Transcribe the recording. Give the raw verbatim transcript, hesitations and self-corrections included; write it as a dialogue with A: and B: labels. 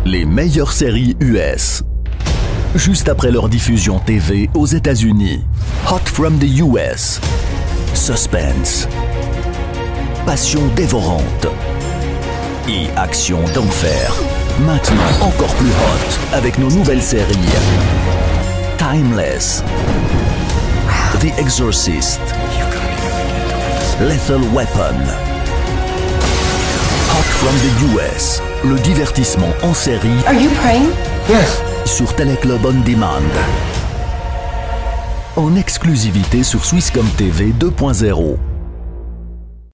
A: Les meilleures séries U S. Juste après leur diffusion T V aux États-Unis. Hot from the U S. Suspense. Passion dévorante. Et action d'enfer. Maintenant encore plus hot avec nos nouvelles séries. Timeless. The Exorcist. Lethal Weapon. Hot from the U S. Le divertissement en série.
B: Are you praying?
C: Yes.
A: Sur Téléclub On Demand. En exclusivité sur Swisscom T V deux point zéro.